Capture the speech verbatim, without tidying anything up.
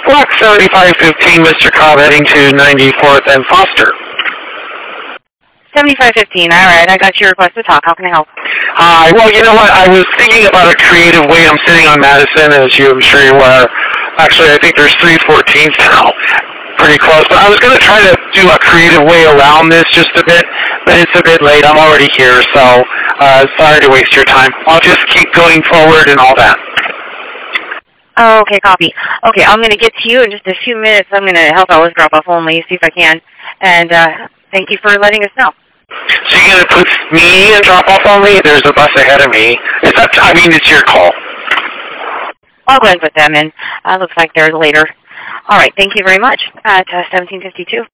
Black seventy-five fifteen, Mister Cobb, heading to ninety-fourth and Foster. seventy-five fifteen, all right. I got your request to talk. How can I help? Hi. Well, you know what? I was thinking about a creative way. I'm sitting on Madison, as you, I'm sure you are. Actually, I think there's three fourteens now. Pretty close. But I was going to try to do a creative way around this just a bit, but it's a bit late. I'm already here, so uh, sorry to waste your time. I'll just keep going forward and all that. Oh, okay, copy. Okay, I'm going to get to you in just a few minutes. I'm going to help out with drop-off only, see if I can. And uh, thank you for letting us know. So you're going to put me in drop-off only? There's a bus ahead of me. It's up to, I mean, it's your call. I'll go ahead and put them in. Uh, looks like they're later. All right, thank you very much. At uh, seventeen fifty-two.